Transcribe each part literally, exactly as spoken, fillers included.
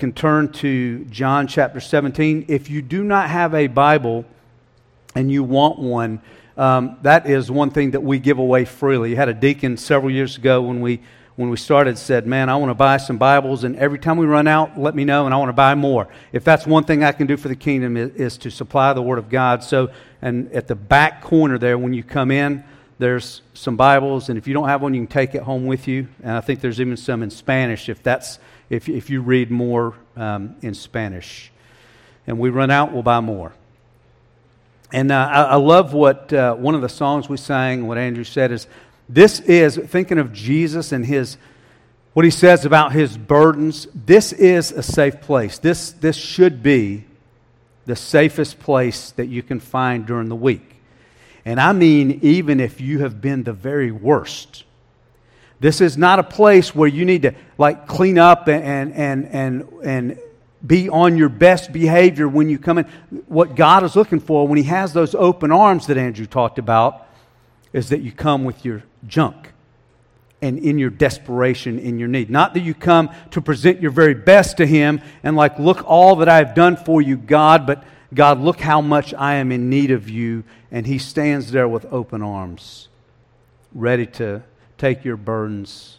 can turn to John chapter seventeen. If you do not have a Bible and you want one, um, that is one thing that we give away freely. You had a deacon several years ago when we when we started said, man, I want to buy some Bibles, and every time we run out, let me know, and I want to buy more. If that's one thing I can do for the kingdom is, is to supply the Word of God. So, and at the back corner there, when you come in, there's some Bibles, and if you don't have one, you can take it home with you. And I think there's even some in Spanish if that's if if you read more um, in Spanish. And we run out, we'll buy more. And uh, I, I love what uh, one of the songs we sang, what Andrew said is, this is, thinking of Jesus and his, what he says about his burdens, this is a safe place. This, this should be the safest place that you can find during the week. And I mean, even if you have been the very worst. This is not a place where you need to like clean up and and and and be on your best behavior when you come in. What God is looking for when he has those open arms that Andrew talked about is that you come with your junk and in your desperation, in your need. Not that you come to present your very best to him and like, look all that I've done for you, God, but God, look how much I am in need of you. And he stands there with open arms, ready to take your burdens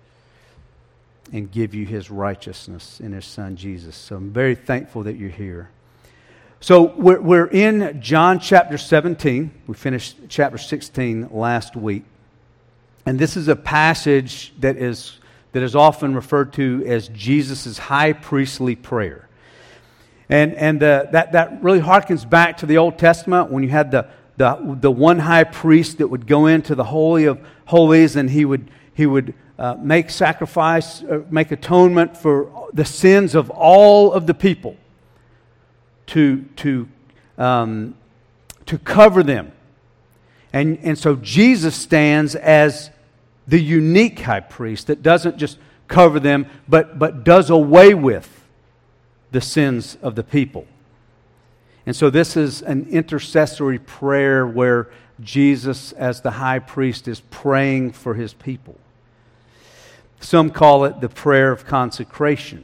and give you his righteousness in his Son Jesus. So I'm very thankful that you're here. So we're, we're in John chapter seventeen. We finished chapter sixteen last week. And this is a passage that is, that is often referred to as Jesus' high priestly prayer. And, and uh, that, that really harkens back to the Old Testament when you had the, the, the one high priest that would go into the Holy of Holies, and he would, he would uh, make sacrifice, uh, make atonement for the sins of all of the people. To to um, to cover them, and and so Jesus stands as the unique high priest that doesn't just cover them, but but does away with the sins of the people. And so this is an intercessory prayer where Jesus, as the high priest, is praying for his people. Some call it the prayer of consecration.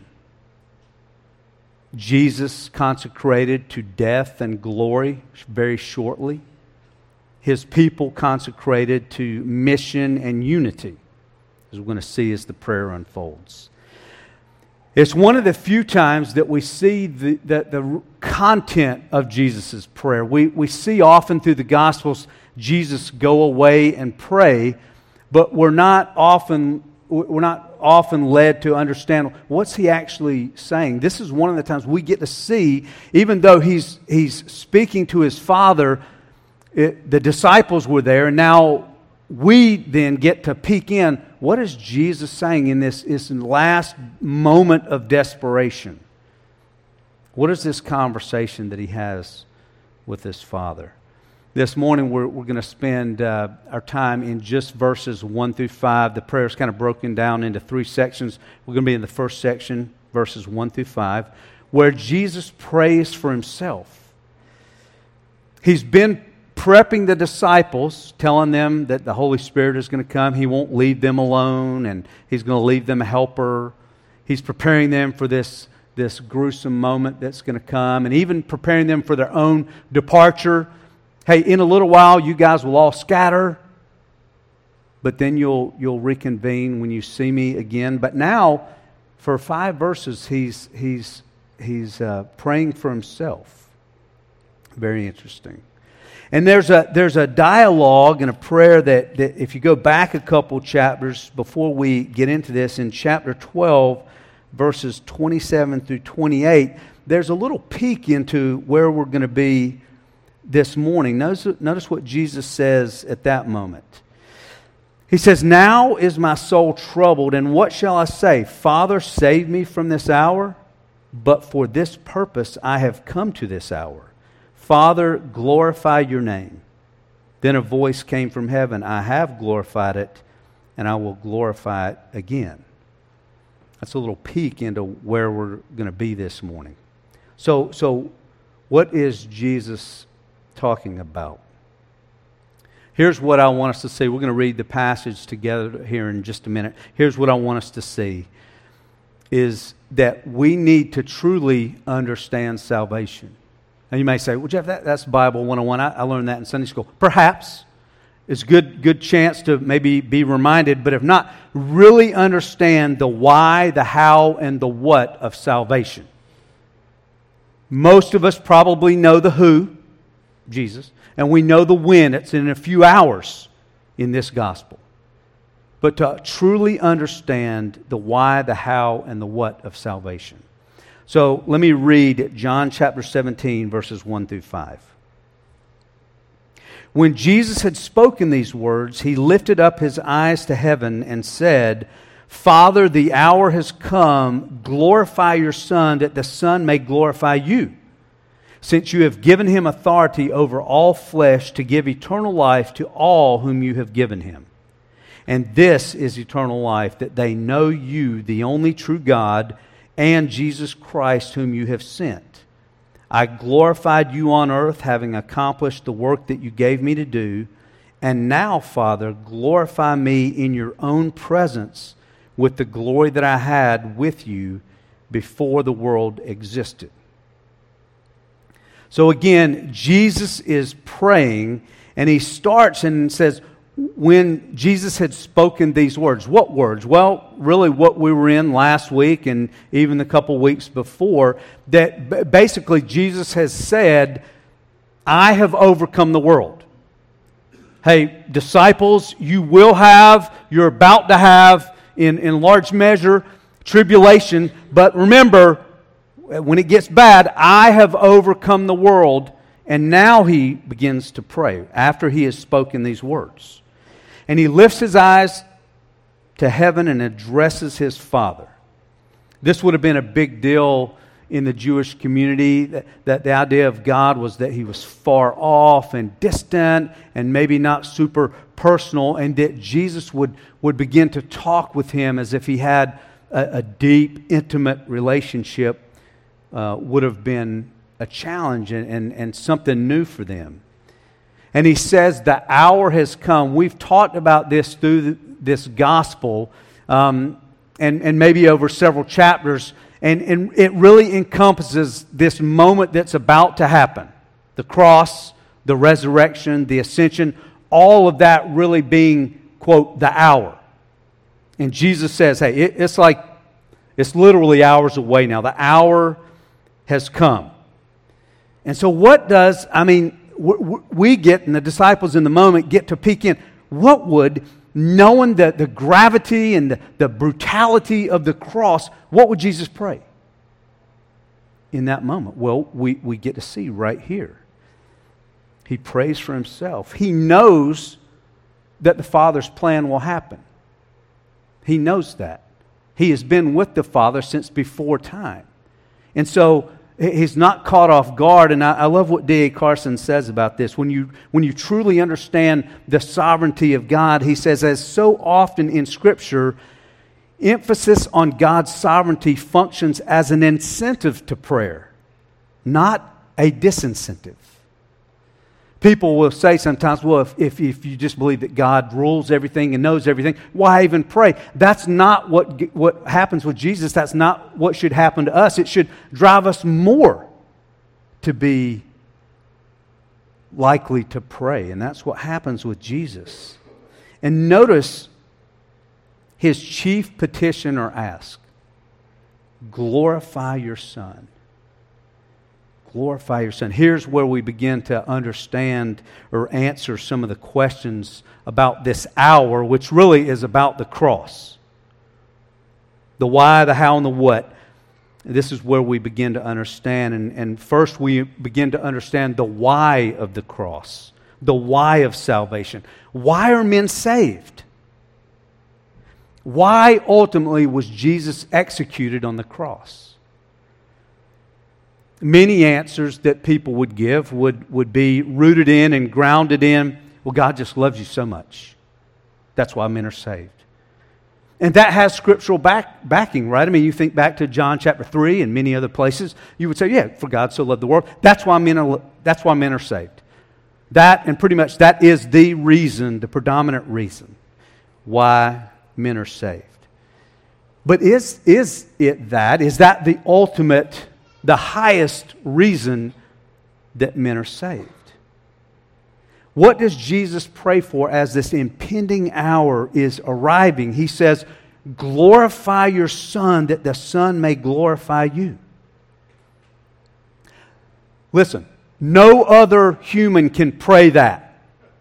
Jesus consecrated to death and glory very shortly. His people consecrated to mission and unity, as we're going to see as the prayer unfolds. It's one of the few times that we see the, the, the content of Jesus' prayer. We, we see often through the Gospels Jesus go away and pray, but we're not often we're not often led to understand what's he actually saying. This is one of the times we get to see, even though he's he's speaking to his Father, it, the disciples were there, and now we then get to peek in. What is Jesus saying in this, this last moment of desperation? What is this conversation that he has with his Father? This morning we're, we're going to spend uh, our time in just verses one through five. The prayer is kind of broken down into three sections. We're going to be in the first section, verses one through five, where Jesus prays for himself. He's been prepping the disciples, telling them that the Holy Spirit is going to come. He won't leave them alone, and he's going to leave them a helper. He's preparing them for this, this gruesome moment that's going to come, and even preparing them for their own departure. Hey, in a little while, you guys will all scatter, but then you'll you'll reconvene when you see me again. But now, for five verses, he's he's he's uh, praying for himself. Very interesting. And there's a there's a dialogue and a prayer that, that if you go back a couple chapters before we get into this, in chapter twelve, verses twenty-seven through twenty-eight, there's a little peek into where we're going to be this morning. Notice, notice what Jesus says at that moment. He says, "Now is my soul troubled, and what shall I say? Father, save me from this hour? But for this purpose I have come to this hour. Father, glorify your name." Then a voice came from heaven, "I have glorified it, and I will glorify it again." That's a little peek into where we're going to be this morning. So, so what is Jesus talking about? Here's what I want us to see. We're going to read the passage together here in just a minute. Here's what I want us to see. is that we need to truly understand salvation. And you may say, well, Jeff, that, that's Bible one oh one. I, I learned that in Sunday school. Perhaps. It's a good, good chance to maybe be reminded, but if not, really understand the why, the how, and the what of salvation. Most of us probably know the who, Jesus, and we know the when. It's in a few hours in this gospel. But to truly understand the why, the how, and the what of salvation. So let me read John chapter seventeen, verses one through five. When Jesus had spoken these words, he lifted up his eyes to heaven and said, Father, the hour has come. Glorify your Son, that the Son may glorify you, since you have given him authority over all flesh to give eternal life to all whom you have given him. And this is eternal life, that they know you, the only true God, and Jesus Christ, whom you have sent. I glorified you on earth, having accomplished the work that you gave me to do. And now, Father, glorify me in your own presence with the glory that I had with you before the world existed. So again, Jesus is praying, and he starts and says, when Jesus had spoken these words. What words? Well, really what we were in last week and even the couple weeks before, that basically Jesus has said, I have overcome the world. Hey, disciples, you will have, you're about to have, in, in large measure, tribulation. But remember, when it gets bad, I have overcome the world. And now he begins to pray after he has spoken these words. And he lifts his eyes to heaven and addresses his Father. This would have been a big deal in the Jewish community, that, that the idea of God was that he was far off and distant and maybe not super personal, and that Jesus would, would begin to talk with him as if he had a, a deep, intimate relationship uh, would have been a challenge and, and, and something new for them. And he says, the hour has come. We've talked about this through the, this gospel um, and, and maybe over several chapters. And, and it really encompasses this moment that's about to happen. The cross, the resurrection, the ascension, all of that really being, quote, the hour. And Jesus says, hey, it, it's like, it's literally hours away now. The hour has come. And so what does, I mean, we get, and the disciples in the moment get to peek in. What would, knowing the, the gravity and the, the brutality of the cross, what would Jesus pray in that moment? Well, we, we get to see right here. He prays for himself. He knows that the Father's plan will happen. He knows that. He has been with the Father since before time. And so he's not caught off guard, and I, I love what D A Carson says about this. When you, when you truly understand the sovereignty of God, he says, as so often in Scripture, emphasis on God's sovereignty functions as an incentive to prayer, not a disincentive. People will say sometimes, well, if, if, if you just believe that God rules everything and knows everything, why even pray? That's not what, what happens with Jesus. That's not what should happen to us. It should drive us more to be likely to pray. And that's what happens with Jesus. And notice his chief petition or ask, glorify your Son. Glorify your Son. Here's where we begin to understand or answer some of the questions about this hour, which really is about the cross. The why, the how, and the what. This is where we begin to understand. And, and first we begin to understand the why of the cross. The why of salvation. Why are men saved? Why ultimately was Jesus executed on the cross? Many answers that people would give would, would be rooted in and grounded in, well, God just loves you so much. That's why men are saved. And that has scriptural back, backing, right? I mean, you think back to John chapter three and many other places, you would say, yeah, for God so loved the world. That's why men are, that's why men are saved. That, and pretty much that is the reason, the predominant reason why men are saved. But is, is it that? Is that the ultimate, the highest reason that men are saved? What does Jesus pray for as this impending hour is arriving? He says, glorify your Son that the Son may glorify you. Listen, no other human can pray that.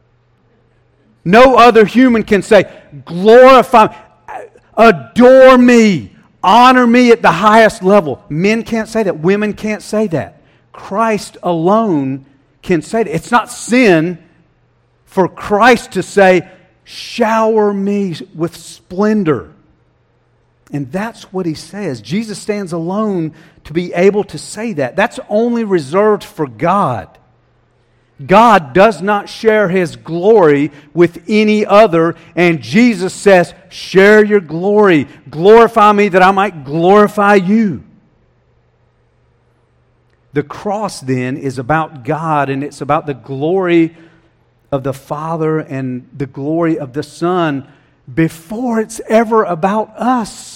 No other human can say, glorify, adore me, honor me at the highest level. Men can't say that. Women can't say that. Christ alone can say that. It's not sin for Christ to say, shower me with splendor. And that's what He says. Jesus stands alone to be able to say that. That's only reserved for God. God does not share His glory with any other, and Jesus says, share your glory. Glorify me that I might glorify you. The cross then is about God, and it's about the glory of the Father and the glory of the Son before it's ever about us.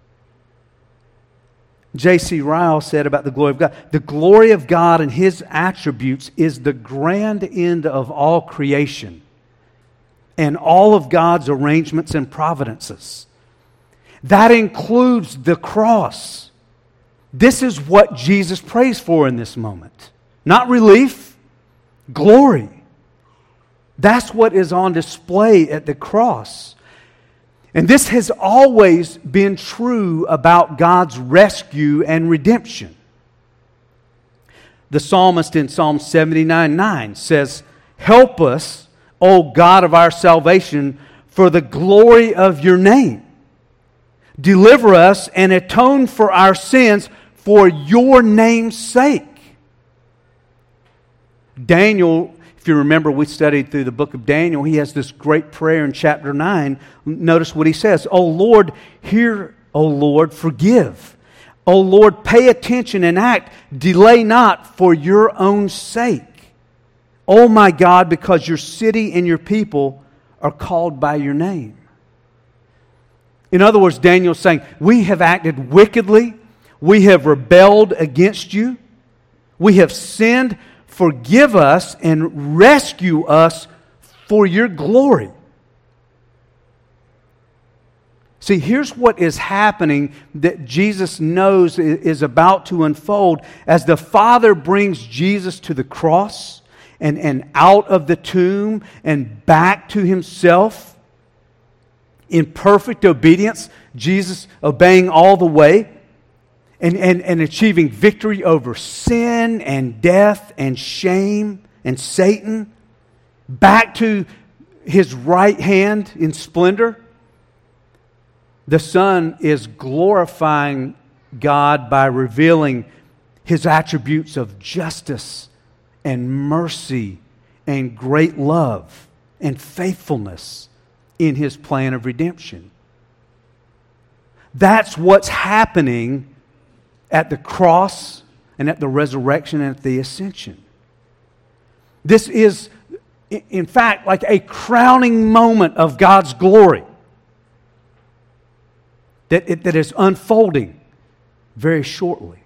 J C Ryle said about the glory of God, the glory of God and His attributes is the grand end of all creation and all of God's arrangements and providences. That includes the cross. This is what Jesus prays for in this moment. Not relief, glory. That's what is on display at the cross. And this has always been true about God's rescue and redemption. The psalmist in Psalm seventy-nine nine says, help us, O God of our salvation, for the glory of your name. Deliver us and atone for our sins for your name's sake. Daniel, if you remember, we studied through the book of Daniel. He has this great prayer in chapter nine. Notice what he says. O Lord, hear, O Lord, forgive. O Lord, pay attention and act. Delay not for your own sake. O my God, because your city and your people are called by your name. In other words, Daniel's saying, we have acted wickedly. We have rebelled against you. We have sinned. Forgive us and rescue us for your glory. See, here's what is happening that Jesus knows is about to unfold as the Father brings Jesus to the cross and, and out of the tomb and back to Himself in perfect obedience, Jesus obeying all the way. And, and, and achieving victory over sin and death and shame and Satan, back to His right hand in splendor. The Son is glorifying God by revealing His attributes of justice and mercy and great love and faithfulness in His plan of redemption. That's what's happening at the cross and at the resurrection and at the ascension. This is, in fact, like a crowning moment of God's glory that, it, that is unfolding very shortly.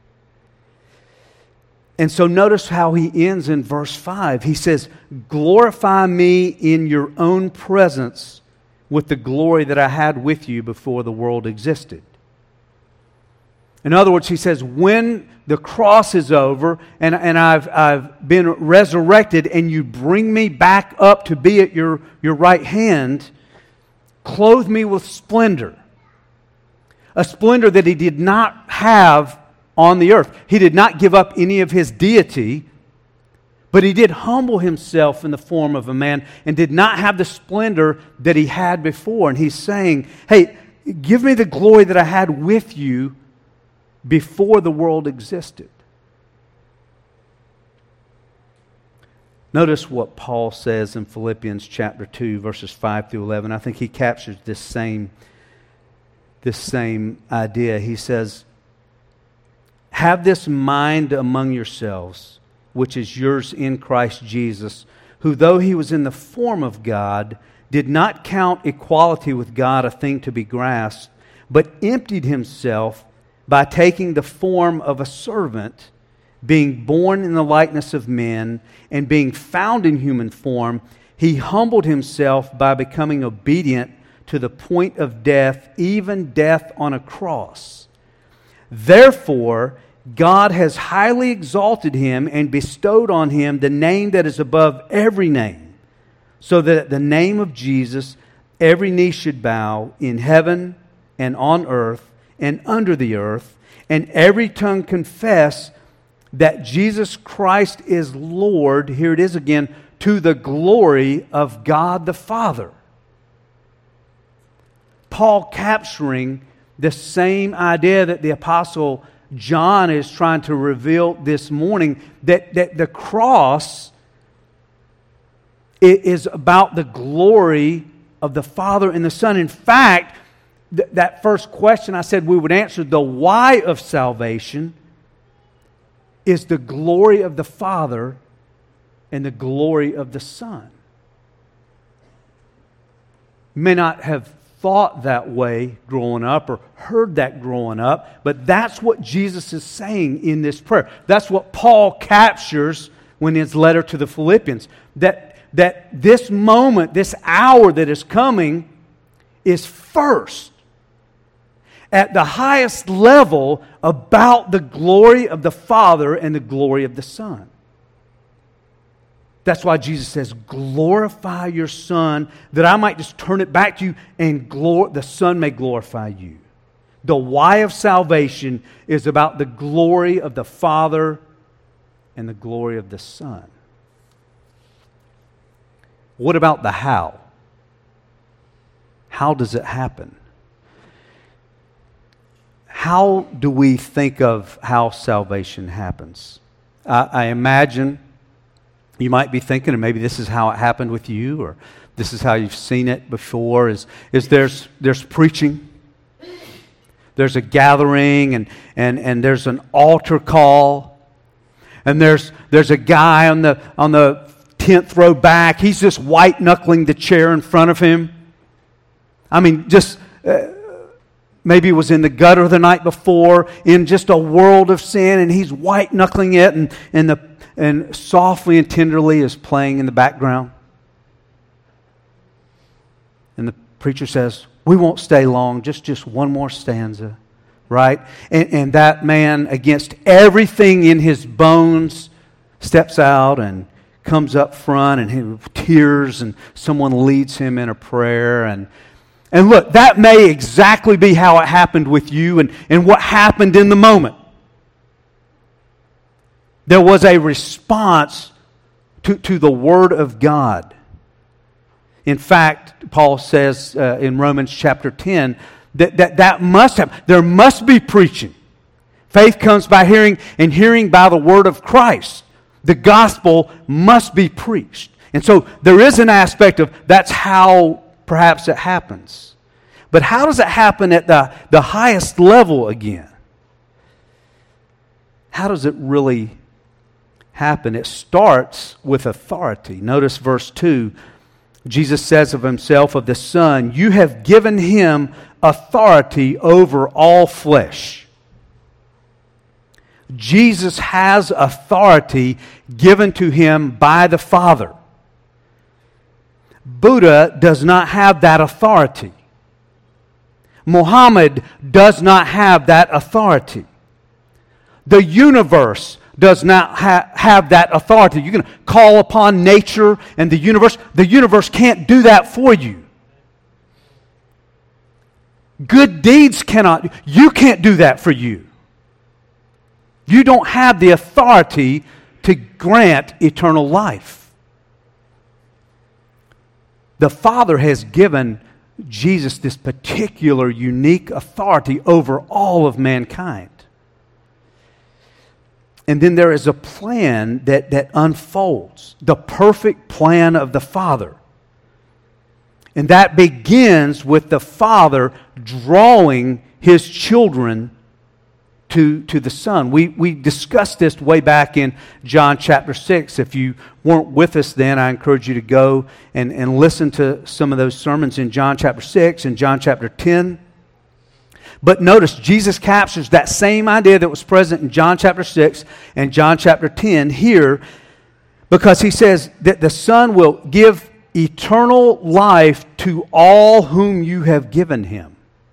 And so notice how he ends in verse five. He says, glorify me in your own presence with the glory that I had with you before the world existed. In other words, he says, when the cross is over and, and I've, I've been resurrected and you bring me back up to be at your, your right hand, clothe me with splendor. A splendor that He did not have on the earth. He did not give up any of His deity, but He did humble Himself in the form of a man and did not have the splendor that He had before. And He's saying, hey, give me the glory that I had with you before the world existed. Notice what Paul says in Philippians chapter two, verses five through eleven. I think he captures this same, this same idea. He says, have this mind among yourselves, which is yours in Christ Jesus, who though He was in the form of God, did not count equality with God a thing to be grasped, but emptied himself by taking the form of a servant, being born in the likeness of men, and being found in human form, he humbled himself by becoming obedient to the point of death, even death on a cross. Therefore, God has highly exalted him and bestowed on him the name that is above every name, so that at the name of Jesus every knee should bow in heaven and on earth and under the earth, and every tongue confess that Jesus Christ is Lord, here it is again, to the glory of God the Father. Paul capturing the same idea that the Apostle John is trying to reveal this morning, that, that the cross is about the glory of the Father and the Son. In fact, th- that first question I said we would answer, the why of salvation, is the glory of the Father and the glory of the Son. You may not have thought that way growing up or heard that growing up, but that's what Jesus is saying in this prayer. That's what Paul captures when in his letter to the Philippians. That, that this moment, this hour that is coming is first, at the highest level, about the glory of the Father and the glory of the Son. That's why Jesus says, glorify your Son, that I might just turn it back to you and glor- the Son may glorify you. The why of salvation is about the glory of the Father and the glory of the Son. What about the how? How does it happen? How do we think of how salvation happens? I, I imagine you might be thinking, and maybe this is how it happened with you, or this is how you've seen it before, is, is there's, there's preaching. There's a gathering, and, and, and there's an altar call. And there's, there's a guy on the, on the tenth row back. He's just white-knuckling the chair in front of him. I mean, just... Uh, Maybe it was in the gutter the night before, in just a world of sin, and he's white-knuckling it, and, and, the, and softly and tenderly is playing in the background. And the preacher says, we won't stay long, just, just one more stanza, right? And, and that man, against everything in his bones, steps out and comes up front, and he, tears, and someone leads him in a prayer, and And look, that may exactly be how it happened with you and, and what happened in the moment. There was a response to, to the Word of God. In fact, Paul says uh, in Romans chapter ten that, that that must have, there must be preaching. Faith comes by hearing, and hearing by the Word of Christ. The gospel must be preached. And so there is an aspect of that's how perhaps it happens. But how does it happen at the, the highest level again? How does it really happen? It starts with authority. Notice verse two. Jesus says of himself, of the Son, you have given him authority over all flesh. Jesus has authority given to him by the Father. Buddha does not have that authority. Muhammad does not have that authority. The universe does not ha- have that authority. You can call upon nature and the universe. The universe can't do that for you. Good deeds cannot. You can't do that for you. You don't have the authority to grant eternal life. The Father has given Jesus this particular unique authority over all of mankind. And then there is a plan that, that unfolds, the perfect plan of the Father. And that begins with the Father drawing His children to, to the Son. We, we discussed this way back in John chapter six. If you weren't with us then, I encourage you to go and, and listen to some of those sermons in John chapter six and John chapter ten. But notice, Jesus captures that same idea that was present in John chapter six and John chapter ten here, because he says that the Son will give eternal life to all whom you have given him.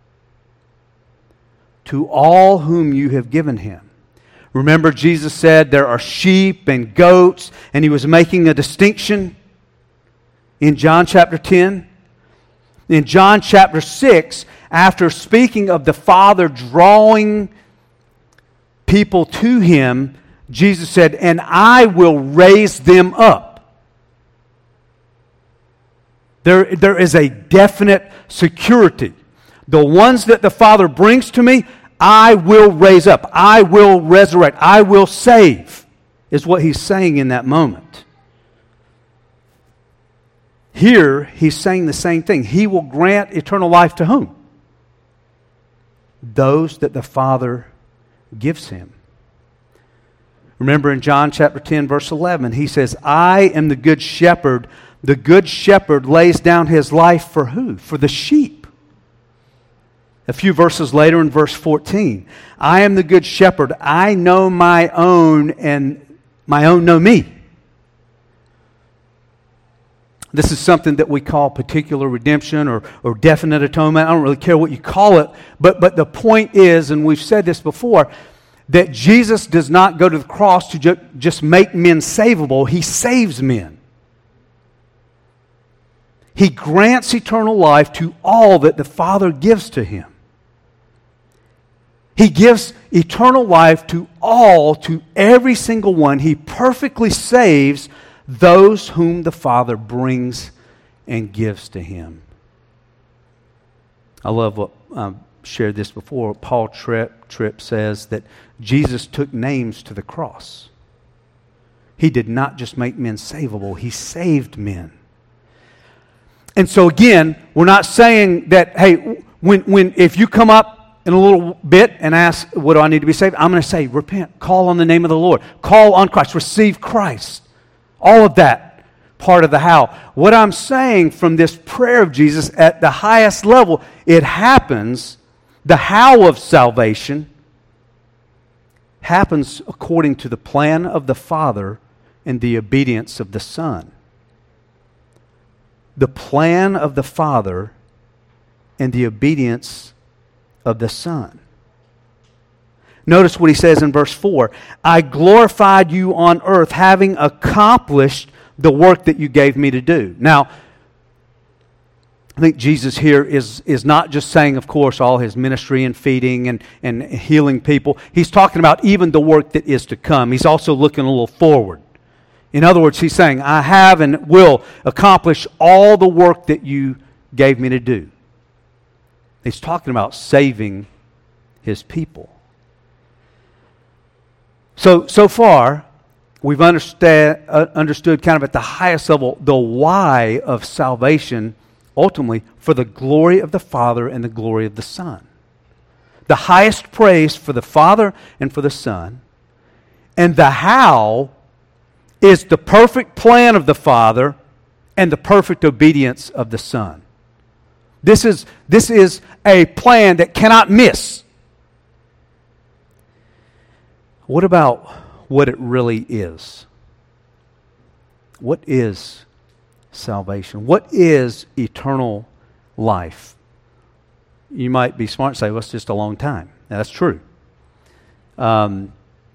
To all whom you have given him. Remember, Jesus said there are sheep and goats, and he was making a distinction in John chapter ten. In John chapter six, after speaking of the Father drawing people to him, Jesus said, "And I will raise them up." There, there is a definite security. The ones that the Father brings to me, I will raise up. I will resurrect. I will save, is what he's saying in that moment. Here, he's saying the same thing. He will grant eternal life to whom? Those that the Father gives him. Remember in John chapter ten, verse eleven, he says, "I am the good shepherd. The good shepherd lays down his life for who? For the sheep." A few verses later in verse fourteen, "I am the good shepherd. I know my own, and my own know me." This is something that we call particular redemption or, or definite atonement. I don't really care what you call it. But, but the point is, and we've said this before, that Jesus does not go to the cross to ju- just make men savable. He saves men. He grants eternal life to all that the Father gives to him. He gives eternal life to all, to every single one. He perfectly saves those whom the Father brings and gives to him. I love what I shared this before. Paul Tripp, Tripp says that Jesus took names to the cross. He did not just make men savable, he saved men. And so again, we're not saying that, hey, when, when if you come up in a little bit and ask, what do I need to be saved? I'm going to say, repent, call on the name of the Lord, call on Christ, receive Christ. All of that, part of the how. What I'm saying from this prayer of Jesus at the highest level, it happens, the how of salvation happens according to the plan of the Father and the obedience of the Son. The plan of the Father and the obedience of the Son. Notice what he says in verse four. "I glorified you on earth, having accomplished the work that you gave me to do." Now, I think Jesus here is, is not just saying, of course, all his ministry and feeding and, and healing people. He's talking about even the work that is to come. He's also looking a little forward. In other words, he's saying, I have and will accomplish all the work that you gave me to do. He's talking about saving his people. So, so far, we've understand, uh, understood kind of at the highest level the why of salvation, ultimately, for the glory of the Father and the glory of the Son. The highest praise for the Father and for the Son. And the how is the perfect plan of the Father and the perfect obedience of the Son. This is, this is a plan that cannot miss. What about what it really is? What is salvation? What is eternal life? You might be smart and say, well, it's just a long time. Now, that's true. Um,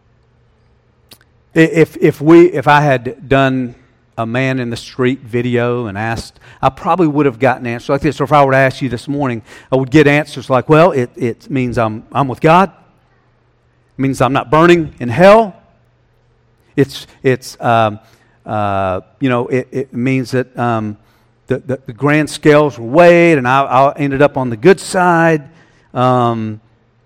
if if we if I had done a man in the street video and asked, I probably would have gotten answers like this. Or if I were to ask you this morning, I would get answers like, well, it, it means I'm I'm with God. It means I'm not burning in hell. It's it's um, uh, you know it, it means that um, the, the the grand scales were weighed and I, I ended up on the good side. Um,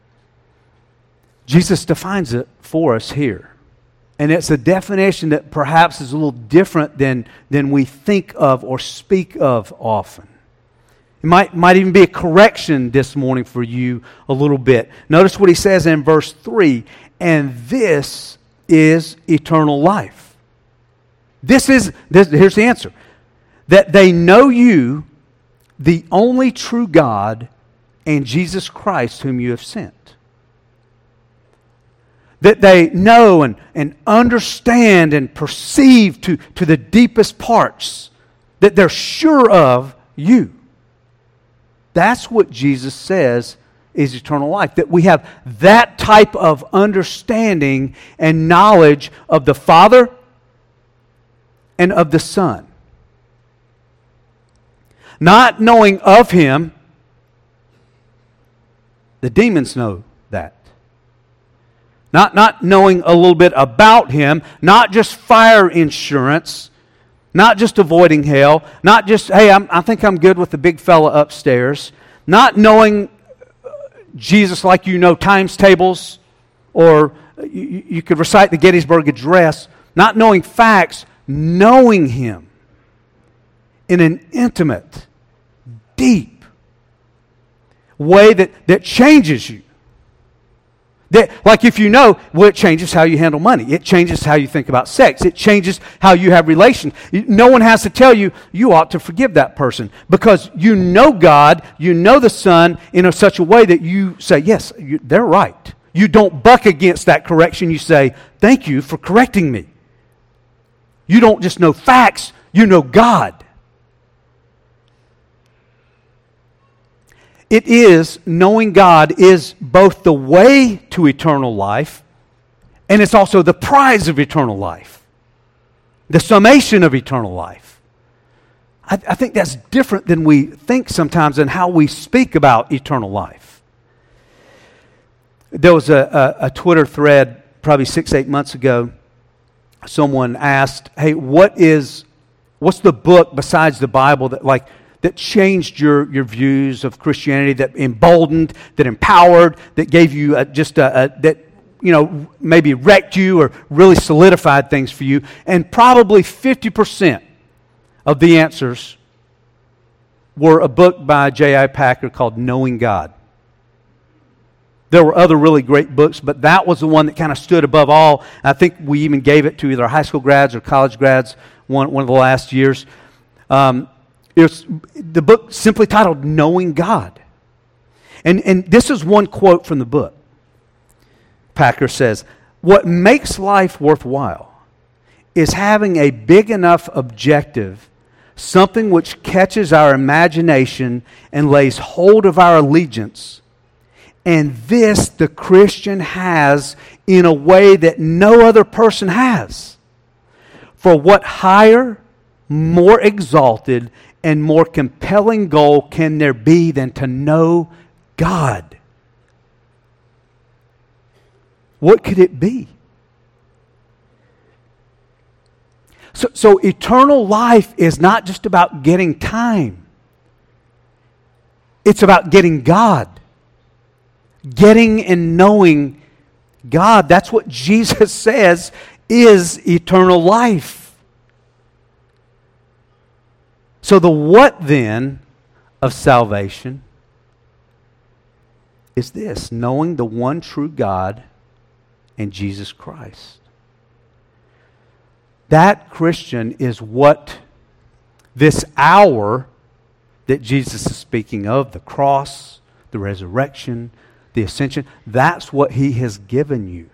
Jesus defines it for us here, and it's a definition that perhaps is a little different than than we think of or speak of often. It might, might even be a correction this morning for you a little bit. Notice what he says in verse three, and this is eternal life. This is, this, here's the answer. That they know you, the only true God, and Jesus Christ whom you have sent. That they know and, and understand and perceive to, to the deepest parts, that they're sure of you. That's what Jesus says is eternal life. That we have that type of understanding and knowledge of the Father and of the Son. Not knowing of Him, the demons know that. Not, not knowing a little bit about Him, not just fire insurance, not just avoiding hell, not just, hey, I'm, I think I'm good with the big fella upstairs, not knowing Jesus like you know times tables, or you, you could recite the Gettysburg Address, not knowing facts, knowing Him in an intimate, deep way that, that changes you. That, like if you know, well, it changes how you handle money. It changes how you think about sex. It changes how you have relations. No one has to tell you, you ought to forgive that person. Because you know God, you know the Son in a, such a way that you say, yes, you, they're right. You don't buck against that correction. You say, thank you for correcting me. You don't just know facts, you know God. It is, knowing God is both the way to eternal life, and it's also the prize of eternal life. The summation of eternal life. I, I think that's different than we think sometimes in how we speak about eternal life. There was a, a, a Twitter thread probably six, eight months ago. Someone asked, hey, what is, what's the book besides the Bible that like, that changed your, your views of Christianity, that emboldened, that empowered, that gave you a, just a, a, that, you know, maybe wrecked you or really solidified things for you? And probably fifty percent of the answers were a book by J I Packer called Knowing God. There were other really great books, but that was the one that kind of stood above all. I think we even gave it to either high school grads or college grads one, one of the last years. Um, It's the book simply titled Knowing God. And, and this is one quote from the book. Packer says, what makes life worthwhile is having a big enough objective, something which catches our imagination and lays hold of our allegiance. And this the Christian has in a way that no other person has. For what higher, more exalted, and more compelling goal can there be than to know God? What could it be? So, so eternal life is not just about getting time. It's about getting God. Getting and knowing God. That's what Jesus says is eternal life. So the what then of salvation is this: knowing the one true God and Jesus Christ. That, Christian, is what this hour that Jesus is speaking of, the cross, the resurrection, the ascension, that's what He has given you.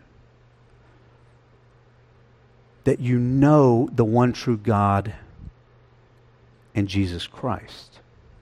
That you know the one true God and Jesus Christ.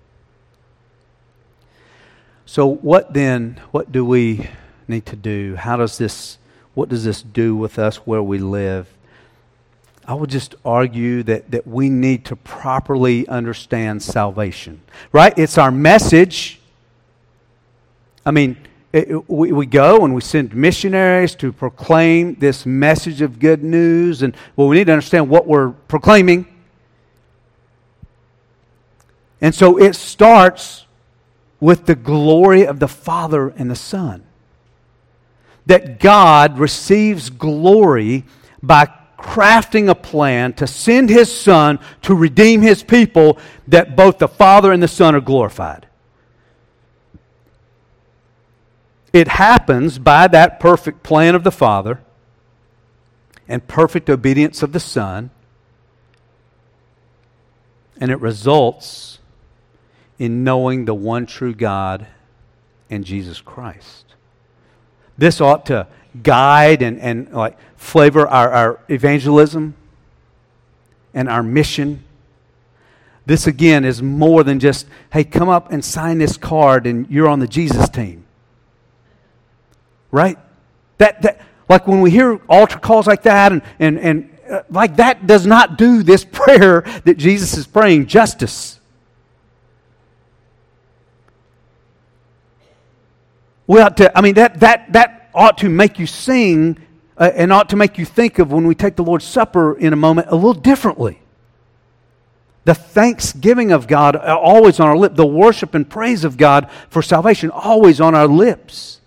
So what then, what do we need to do? How does this, what does this do with us where we live? I would just argue that, that we need to properly understand salvation. Right? It's our message. I mean, it, we, we go and we send missionaries to proclaim this message of good news. And, well, we need to understand what we're proclaiming. And so it starts with the glory of the Father and the Son. That God receives glory by crafting a plan to send His Son to redeem His people, that both the Father and the Son are glorified. It happens by that perfect plan of the Father and perfect obedience of the Son, and it results in knowing the one true God and Jesus Christ. This ought to guide and, and like flavor our, our evangelism and our mission. This again is more than just, hey, come up and sign this card and you're on the Jesus team. Right? That that like when we hear altar calls like that and and, and uh, like that does not do this prayer that Jesus is praying justice. We ought to, I mean, that that that ought to make you sing uh, and ought to make you think of when we take the Lord's Supper in a moment a little differently. The thanksgiving of God always on our lips. The worship and praise of God for salvation always on our lips.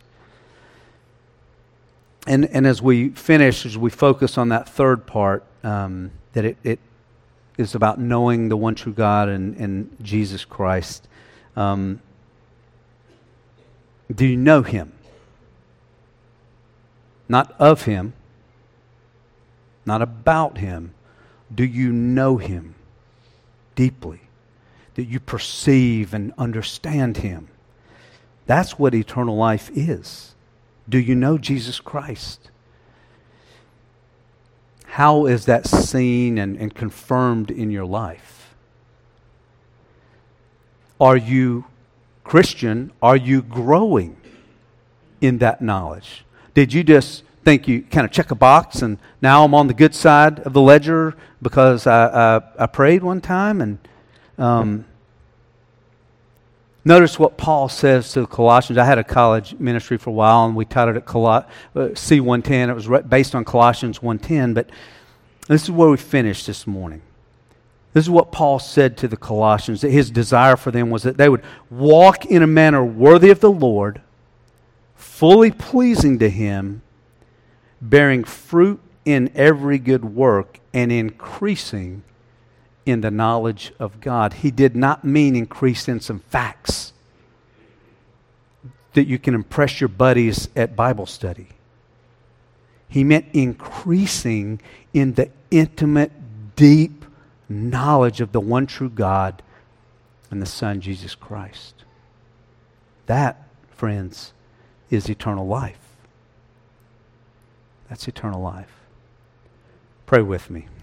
And and as we finish, as we focus on that third part, um, that it, it is about knowing the one true God and, and Jesus Christ. Um, do you know Him? Not of Him, not about Him. Do you know Him deeply? That you perceive and understand Him? That's what eternal life is. Do you know Jesus Christ? How is that seen and, and confirmed in your life? Are you Christian? Are you growing in that knowledge? Did you just think you kind of check a box and now I'm on the good side of the ledger because I, I, I prayed one time? And um, notice what Paul says to the Colossians. I had a college ministry for a while, and we titled it Col- uh, C one ten. It was re- based on Colossians one ten, but this is where we finished this morning. This is what Paul said to the Colossians, that his desire for them was that they would walk in a manner worthy of the Lord, fully pleasing to Him, bearing fruit in every good work, and increasing in the knowledge of God. He did not mean increase in some facts that you can impress your buddies at Bible study. He meant increasing in the intimate, deep knowledge of the one true God and the Son, Jesus Christ. That, friends, is eternal life. That's eternal life. Pray with me.